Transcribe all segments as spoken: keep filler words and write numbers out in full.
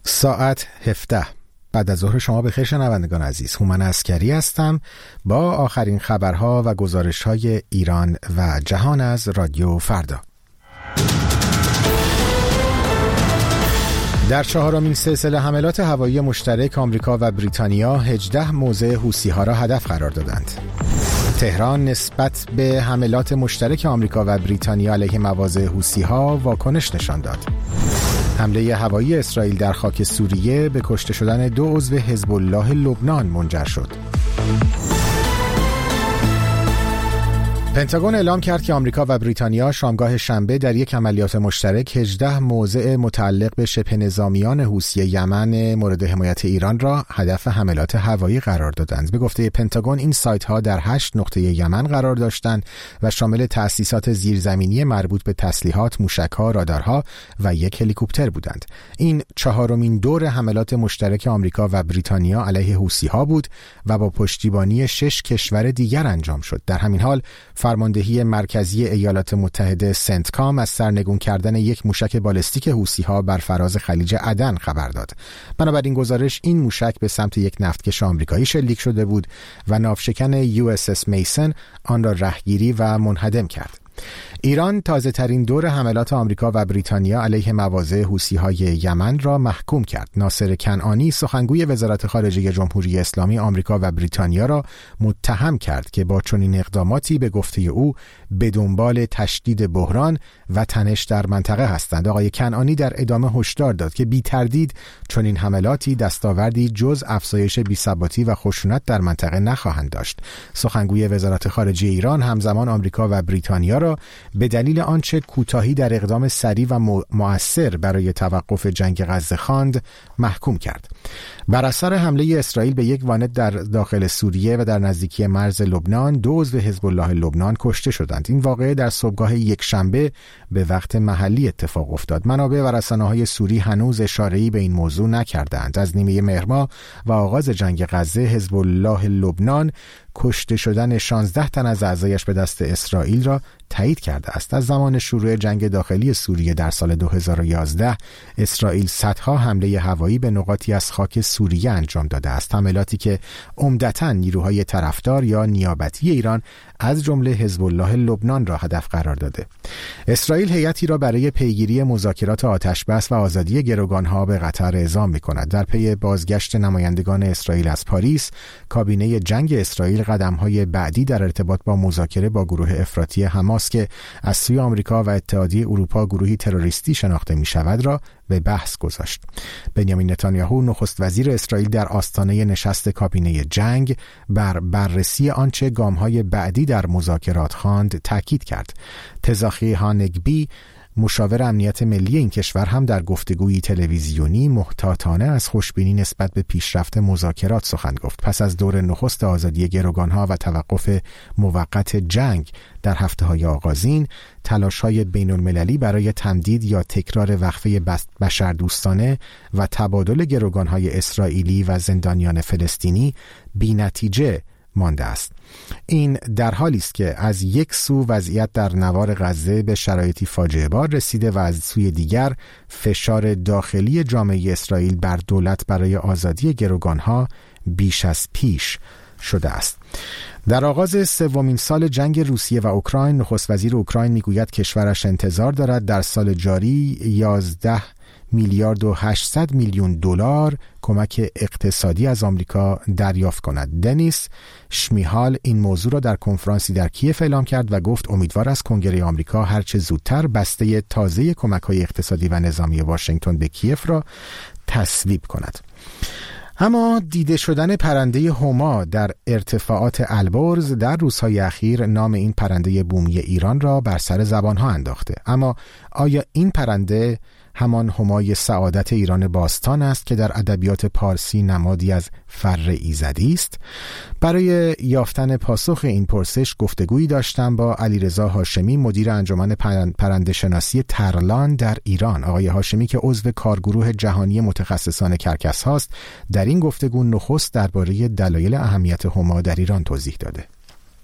ساعت هفده بعد از ظهر شما بخیر شنوندگان عزیز. هومن عسکری هستم با آخرین خبرها و گزارش‌های ایران و جهان از رادیو فردا. در چهارمین سلسله حملات هوایی مشترک آمریکا و بریتانیا هجده موضع حوثی‌ها را هدف قرار دادند. تهران نسبت به حملات مشترک آمریکا و بریتانیا علیه مواضع حوثی‌ها واکنش نشان داد. حمله هوایی اسرائیل در خاک سوریه به کشته شدن دو عضو حزب الله لبنان منجر شد. پنتاگون اعلام کرد که آمریکا و بریتانیا شامگاه شنبه در یک عملیات مشترک هجده موضع متعلق به شبه نظامیان حوثی یمن مورد حمایت ایران را هدف حملات هوایی قرار دادند. به گفته پنتاگون این سایت ها در هشت نقطه یمن قرار داشتند و شامل تأسیسات زیرزمینی مربوط به تسلیحات، موشک‌ها، رادارها و یک هلیکوپتر بودند. این چهارمین دور حملات مشترک آمریکا و بریتانیا علیه حوثی‌ها بود و با پشتیبانی شش کشور دیگر انجام شد. در همین حال فرماندهی مرکزی ایالات متحده سنتکام از سرنگون کردن یک موشک بالستیک حوثی‌ها بر فراز خلیج عدن خبر داد. بنابراین گزارش این موشک به سمت یک نفتکش آمریکایی شلیک شده بود و ناوشکن یو اس اس میسن آن را رهگیری و منهدم کرد. ایران تازه ترین دور حملات آمریکا و بریتانیا علیه مواضع حوثی‌های یمن را محکوم کرد. ناصر کنعانی سخنگوی وزارت خارجه جمهوری اسلامی آمریکا و بریتانیا را متهم کرد که با چنین اقداماتی به گفته او به دنبال تشدید بحران و تنش در منطقه هستند. آقای کنعانی در ادامه هشدار داد که بی تردید چنین حملاتی دستاوردی جز افزایش بی‌ثباتی و خشونت در منطقه نخواهند داشت. سخنگوی وزارت خارجه ایران همزمان آمریکا و بریتانیا را به دلیل آنچه کوتاهی در اقدام سریع و مؤثر برای توقف جنگ غزه خواند محکوم کرد. بر اثر حمله اسرائیل به یک وانت در داخل سوریه و در نزدیکی مرز لبنان دو عضو حزب الله لبنان کشته شدند. این واقعه در صبحگاه یک شنبه به وقت محلی اتفاق افتاد. منابع و رسانه‌های سوری هنوز اشاره‌ای به این موضوع نکردند. از نیمه مهر ماه و آغاز جنگ غزه حزب الله لبنان کشته شدن شانزده تن از اعضایش به دست اسرائیل را تایید کرده است. از زمان شروع جنگ داخلی سوریه در سال دو هزار و یازده اسرائیل صدها حمله هوایی به نقاطی از خاک سوریه انجام داده است. حملاتی که عمدتاً نیروهای طرفدار یا نیابتی ایران از جمله حزب الله لبنان را هدف قرار داده. اسرائیل هیئتی را برای پیگیری مذاکرات آتشبس و آزادی گروگانها به قطر اعزام می‌کند. در پی بازگشت نمایندگان اسرائیل از پاریس، کابینه جنگ اسرائیل قدم‌های بعدی در ارتباط با مذاکره با گروه افراطی حماس که از سوی آمریکا و اتحادیه اروپا گروهی تروریستی شناخته می‌شود را به بحث گذاشت. بنیامین نتانیاهو نخست وزیر اسرائیل در آستانه نشست کابینه جنگ بر بررسی آنچه گام‌های بعدی در مذاکرات خواند تاکید کرد. تزاخی هانگبی مشاور امنیت ملی این کشور هم در گفتگویی تلویزیونی محتاطانه از خوشبینی نسبت به پیشرفت مذاکرات سخن گفت. پس از دور نخست آزادی گروگانها و توقف موقت جنگ در هفته‌های آغازین، تلاش‌های بین‌المللی برای تمدید یا تکرار وقفه بشردوستانه و تبادل گروگانهای اسرائیلی و زندانیان فلسطینی بی‌نتیجه مانده است. این در حالی است که از یک سو وضعیت در نوار غزه به شرایطی فاجعه بار رسیده و از سوی دیگر فشار داخلی جامعه اسرائیل بر دولت برای آزادی گروگانها بیش از پیش شده است. در آغاز سومین سال جنگ روسیه و اوکراین، نخست وزیر اوکراین میگوید کشورش انتظار دارد در سال جاری یازده میلیارد و هشتصد میلیون دلار کمک اقتصادی از آمریکا دریافت کند. دنیس شمیهال این موضوع را در کنفرانسی در کیف اعلام کرد و گفت امیدوار است کنگره آمریکا هرچه زودتر بسته تازه کمک‌های اقتصادی و نظامی واشنگتن به کیف را تصویب کند. اما دیده شدن پرنده هما در ارتفاعات البرز در روزهای اخیر نام این پرنده بومی ایران را بر سر زبانها انداخته. اما آیا این پرنده همان همای سعادت ایران باستان است که در ادبیات پارسی نمادی از فر ایزدی است؟ برای یافتن پاسخ این پرسش گفتگویی داشتم با علیرضا هاشمی، مدیر انجمن پرنده شناسی ترلان در ایران. آقای هاشمی که عضو کارگروه جهانی متخصصان کرکس هاست، در این گفتگو نخست درباره دلایل اهمیت هما در ایران توضیح داده.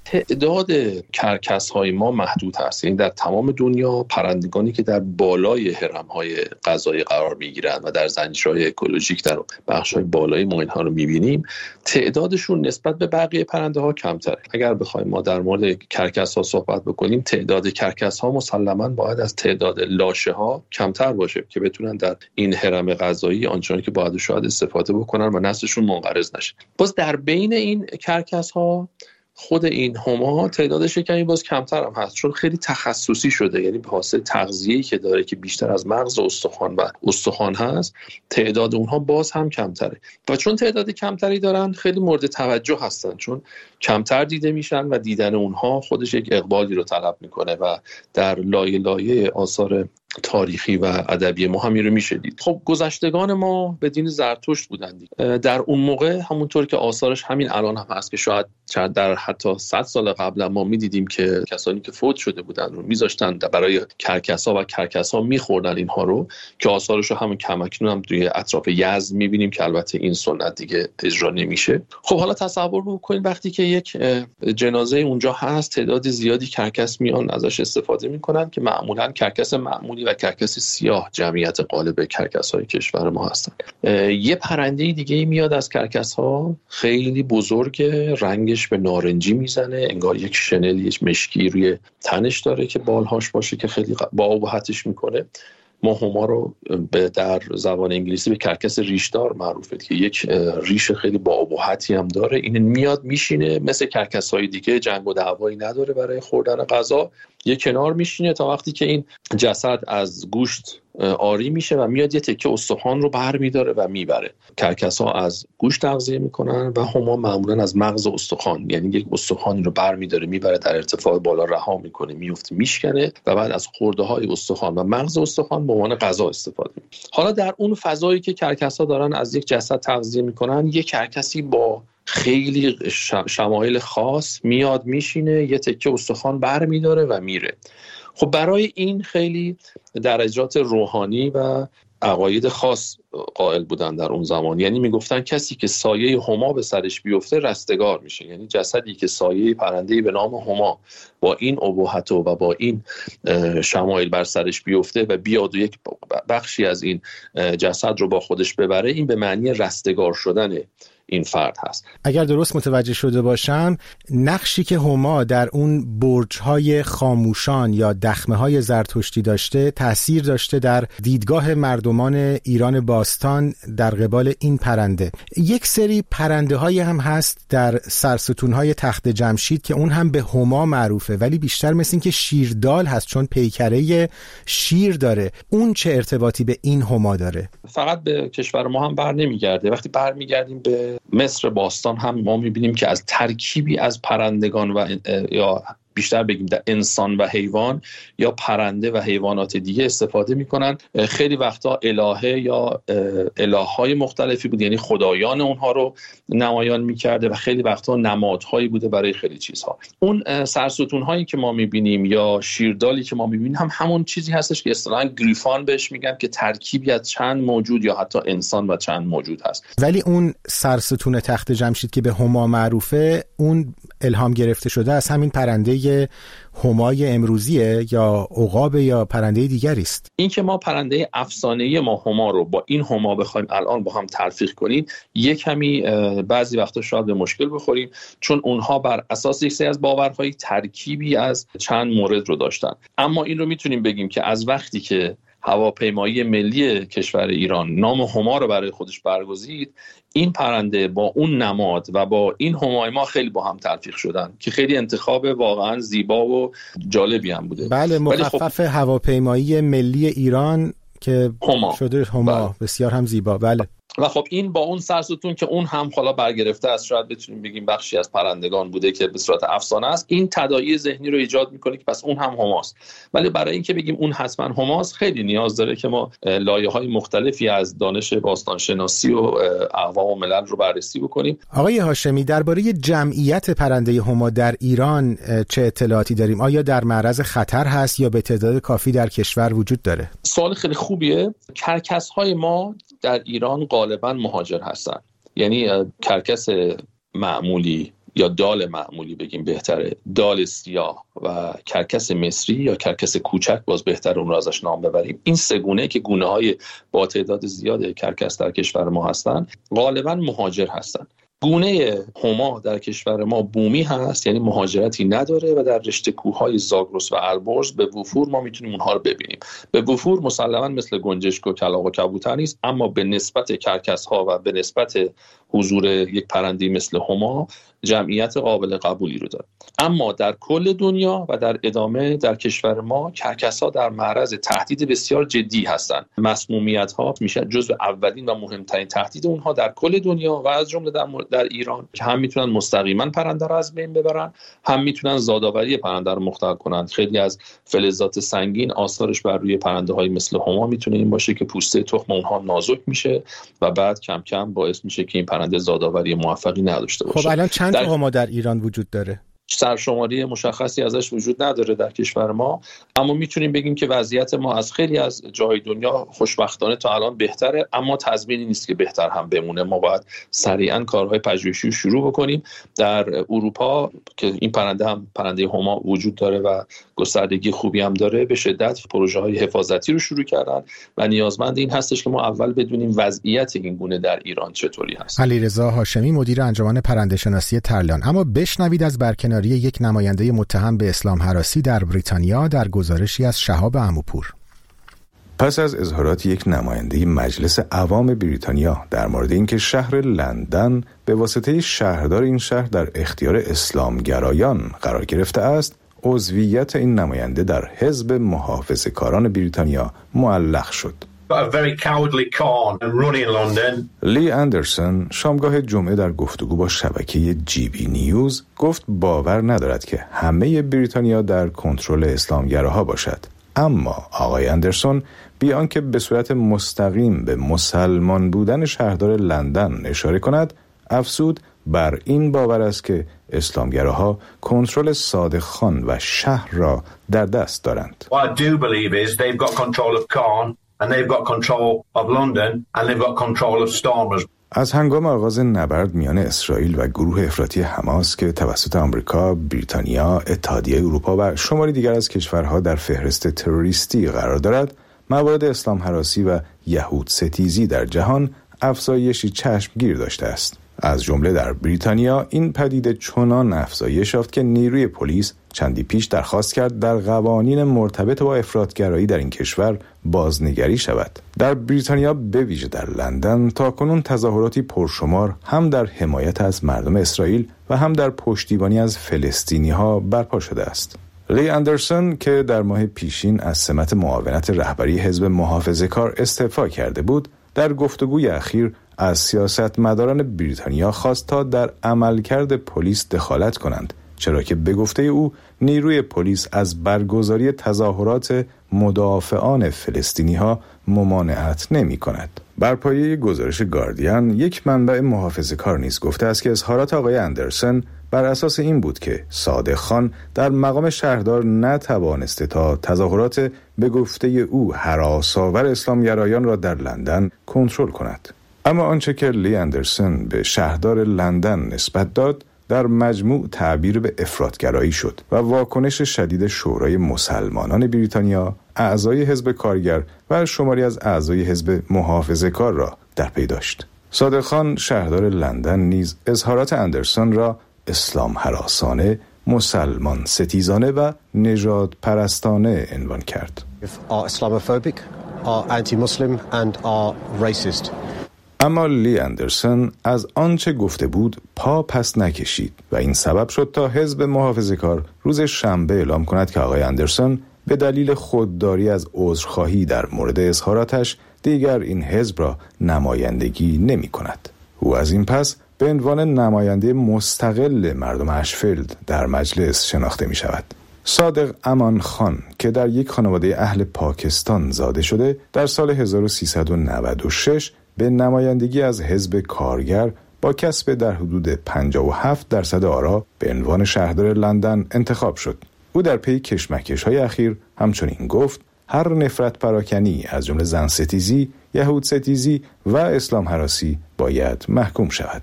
تعداد کرکس‌های ما محدود هست. یعنی در تمام دنیا پرندگانی که در بالای هرم‌های غذایی قرار می‌گیرند و در زنجیرهای اکولوژیک در بخش‌های بالای ما اینها رو می‌بینیم، تعدادشون نسبت به بقیه پرنده‌ها کمتره. اگر بخوایم ما در مورد کرکس‌ها صحبت بکنیم، تعداد کرکس‌ها مسلماً باید از تعداد لاشه‌ها کمتر باشه که بتونن در این هرم غذایی آنچنانی که باید شاید استفاده بکنن و نسلشون منقرض نشه. باز در بین این کرکس‌ها خود این هما تعدادش کمی باز کمتر هم هست، چون خیلی تخصصی شده. یعنی به واسطه تغذیه‌ای که داره که بیشتر از مغز استخوان و استخوان هست، تعداد اونها باز هم کمتره. و چون تعداد کمتری دارن خیلی مورد توجه هستن، چون کمتر دیده میشن و دیدن اونها خودش یک اقبالی رو طلب میکنه و در لایه لایه آثار تاریخی و ادبی ما همین رو میشه دید. خب گذشتگان ما به دین زرتشت بودند. در اون موقع همونطور که آثارش همین الان هم هست که شاید شاید در حتی صد سال قبل ما میدیدیم که کسانی که فوت شده بودن رو میذاشتن برای کرکس‌ها و کرکس‌ها میخوردن اینها رو، که آثارش رو همون کمکنون هم توی اطراف یزد میبینیم که البته این سنت دیگه اجرا نمیشه. خب حالا تصور بکنید وقتی که یک جنازه اونجا هست، تعداد زیادی کرکس میان ازش استفاده میکنن که معمولا کرکس معمولی و کرکس سیاه جمعیت غالب کرکس‌های کشور ما هستن. یه پرنده دیگه میاد از کرکس‌ها، خیلی بزرگ، رنگش به نارنجی میزنه، انگار یک شنل یک مشکی روی تنش داره که بالهاش باشه که خیلی با ابهتش میکنه. ما هما رو در زبان انگلیسی به کرکس ریشدار معروفه که یک ریش خیلی با ابهتی هم داره. این میاد میشینه، مثل کرکس‌های دیگه جنگ و دعوایی نداره برای خوردن غذا، یه کنار میشینه تا وقتی که این جسد از گوشت آری میشه و میاد یه تکه استخوان رو بر میداره و میبره. کرکس‌ها از گوشت تغذیه میکنن و هما معمولا از مغز استخوان، یعنی یک استخوانی رو بر میداره میبره در ارتفاع بالا رها میکنه، میفته میشکنه و بعد از خورده های استخوان و مغز استخوان به عنوان غذا استفاده میکنه. حالا در اون فضایی که کرکس‌ها دارن از یک جسد تغذیه میکنن، یک کرکسی با خیلی شمایل خاص میاد میشینه، یه تکه استخوان بر میداره و میره. خب برای این خیلی درجات روحانی و عقاید خاص قائل بودن در اون زمان. یعنی میگفتن کسی که سایه هما به سرش بیفته رستگار میشه. یعنی جسدی که سایه پرنده‌ای به نام هما با این ابهت و با این شمایل بر سرش بیفته و بیاد و یک بخشی از این جسد رو با خودش ببره، این به معنی رستگار شدنه این فرد هست. اگر درست متوجه شده باشم، نقشی که هما در اون برج‌های خاموشان یا دخمه‌های زرتشتی داشته تأثیر داشته در دیدگاه مردمان ایران باستان در قبال این پرنده. یک سری پرنده‌های هم هست در سرستون‌های تخت جمشید که اون هم به هما معروفه، ولی بیشتر مثل این که شیردال هست چون پیکره شیر داره. اون چه ارتباطی به این هما داره؟ فقط به کشور ما هم بر نمیگرده. وقتی برمیگردیم به مصر باستان هم ما میبینیم که از ترکیبی از پرندگان و یا بیشتر بگیم در انسان و حیوان یا پرنده و حیوانات دیگه استفاده میکنن. خیلی وقتا الهه یا الههای مختلفی بود، یعنی خدایان اونها رو نمایان میکرده و خیلی وقتا نمادهایی بوده برای خیلی چیزها. اون سرستون هایی که ما میبینیم یا شیردالی که ما میبینیم هم همون چیزی هستش که اصطلاحاً گریفان بهش میگن، که ترکیبی از چند موجود یا حتی انسان و چند موجود هست. ولی اون سرستون تخت جمشید که به هما معروفه، اون الهام گرفته شده از همین پرنده همای امروزیه یا عقاب یا پرنده دیگری است؟ این که ما پرنده افسانه‌ای ما هما رو با این هما بخوایم الان با هم تلفیق کنیم، یک کمی بعضی وقتا شاید به مشکل بخوریم، چون اونها بر اساس یک سری از باورهای ترکیبی از چند مورد رو داشتن. اما این رو میتونیم بگیم که از وقتی که هواپیمایی ملی کشور ایران نام هما رو برای خودش برگزید، این پرنده با اون نماد و با این همای ما خیلی با هم تلفیق شدن که خیلی انتخاب واقعا زیبا و جالبی هم بوده. بله، مخفف خب... هواپیمایی ملی ایران که هما شده هما. بله. بسیار هم زیبا. بله. و خب این با اون سرستون که اون هم حالا برگرفته از شاید بتونیم بگیم بخشی از پرندگان بوده که به صورت افسانه است، این تداعی ذهنی رو ایجاد میکنه که پس اون هم هماست. ولی برای اینکه بگیم اون حتما هماست خیلی نیاز داره که ما لایه‌های مختلفی از دانش باستانشناسی و اقوام و ملل رو بررسی بکنیم. آقای هاشمی، درباره جمعیت پرنده هما در ایران چه اطلاعاتی داریم؟ آیا در معرض خطر هست یا به تعداد کافی در کشور وجود داره؟ سوال خیلی خوبیه. کرکس‌های ما در ایران غالبا مهاجر هستن. یعنی کرکس معمولی یا دال معمولی بگیم بهتره، دال سیاه و کرکس مصری یا کرکس کوچک باز بهتره اون رو ازش نام ببریم، این سه گونه که گونه های با تعداد زیاد کرکس در کشور ما هستن غالبا مهاجر هستن. گونه هما در کشور ما بومی هست، یعنی مهاجرتی نداره و در رشته کوههای زاگرس و البرز به وفور ما میتونیم اونها رو ببینیم. به وفور مسلما مثل گنجشک و کلاغ و کبوتر نیست، اما به نسبت کرکس ها و به نسبت حضور یک پرنده مثل هما جمعیت قابل قبولی رو داره. اما در کل دنیا و در ادامه در کشور ما کرکس‌ها در معرض تهدید بسیار جدی هستند. مسمومیت‌ها میشه جزو اولین و مهمترین تهدید اونها در کل دنیا و از جمله در, در ایران که هم میتونن مستقیما پرنده رو از بین ببرن، هم میتونن زادآوری پرنده رو مختل کنن. خیلی از فلزات سنگین آثارش بر روی پرنده‌های مثل هما میتونه این باشه که پوسته تخم اونها نازک میشه و بعد کم کم باعث میشه که این پرنده زادآوری موفقی نداشته باشه. خب الان چند تا هما در ایران وجود داره؟ سرشماری مشخصی ازش وجود نداره در کشور ما، اما میتونیم بگیم که وضعیت ما از خیلی از جای دنیا خوشبختانه تا الان بهتره، اما تضمینی نیست که بهتر هم بمونه. ما باید سریعا کارهای پژوهشی رو شروع بکنیم. در اروپا که این پرنده هم پرنده هما وجود داره و گستردگی خوبی هم داره، به شدت پروژه های حفاظتی رو شروع کردن و نیازمند این هستش که ما اول بدونیم وضعیت این گونه در ایران چطوری هست. علیرضا هاشمی، مدیر انجمن پرنده شناسی ترلان. اما بشنوید از برکناری یک نماینده متهم به اسلام هراسی در بریتانیا در گزارشی از شهاب عموپور. پس از اظهارات یک نماینده مجلس عوام بریتانیا در مورد اینکه شهر لندن به واسطه شهردار این شهر در اختیار اسلامگرایان قرار گرفته است، عضویت این نماینده در حزب محافظه‌کاران بریتانیا معلق شد. لی اندرسون شامگاه جمعه در گفتگو با شبکه جی بی نیوز گفت باور ندارد که همه بریتانیا در کنترل اسلامگراها باشد. اما آقای اندرسون بی آنکه به صورت مستقیم به مسلمان بودن شهردار لندن اشاره کند، افزود بر این باور است که اسلامگراها کنترل صادق خان و شهر را در دست دارند. What I do believe is they've got control of Khan and they've got control of London and they've got control of Stormers. از هنگام آغاز نبرد میان اسرائیل و گروه افراطی حماس که توسط آمریکا، بریتانیا، اتحادیه اروپا و شماری دیگر از کشورها در فهرست تروریستی قرار دارد، موارد اسلام هراسی و یهود ستیزی در جهان افزایشی چشمگیر داشته است. از جمله در بریتانیا این پدیده چنان افزایش یافت که نیروی پلیس چندی پیش درخواست کرد در قوانین مرتبط با افراطگرایی در این کشور بازنگری شود. در بریتانیا به ویژه در لندن تاکنون تظاهراتی پرشمار هم در حمایت از مردم اسرائیل و هم در پشتیبانی از فلسطینی‌ها برپا شده است. لی اندرسون که در ماه پیشین از سمت معاونت رهبری حزب محافظه‌کار استعفا کرده بود، در گفتگوی اخیر از سیاستمداران بریتانیا خواست تا در عملکرد پلیس دخالت کنند، چرا که به گفته او نیروی پلیس از برگزاری تظاهرات مدافعان فلسطینی ها ممانعت نمی کند. بر پایه گزارش گاردین، یک منبع محافظه‌کار نیز گفته است که اظهارات آقای اندرسون بر اساس این بود که صادق خان در مقام شهردار نتوانسته تا تظاهرات به گفته او هراس‌آور اسلامگرایان را در لندن کنترل کند. اما آنچه که لی اندرسون به شهردار لندن نسبت داد در مجموع تعبیر به افراطگرایی شد و واکنش شدید شورای مسلمانان بریتانیا، اعضای حزب کارگر و شماری از اعضای حزب محافظه‌کار را در پی داشت. صادق خان شهردار لندن نیز اظهارات اندرسون را اسلام هراسانه، مسلمان ستیزانه و نژاد پرستانه عنوان کرد. are Islamophobic, are anti-Muslim and are racist. اما لی اندرسون از آنچه گفته بود پا پس نکشید و این سبب شد تا حزب محافظه‌کار روز شنبه اعلام کند که آقای اندرسون به دلیل خودداری از عذرخواهی در مورد اظهاراتش دیگر این حزب را نمایندگی نمی کند. او از این پس به عنوان نماینده مستقل مردم اشفیلد در مجلس شناخته می شود. صادق امان خان که در یک خانواده اهل پاکستان زاده شده، در سال هزار و سیصد و نود و شش به نمایندگی از حزب کارگر با کسب در حدود پنجاه و هفت درصد آرا به عنوان شهردار لندن انتخاب شد. او در پی کشمکش‌های اخیر همچنین گفت هر نفرت پراکنی از جمله زن ستیزی، یهود ستیزی و اسلام هراسی باید محکوم شود.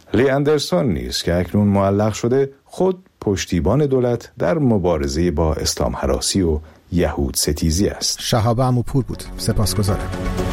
لی اندرسون نیز که اکنون معلق شده خود پشتیبان دولت در مبارزه با اسلام هراسی و یهود ستیزی است. شهاب عموپور بود. سپاسگزارم.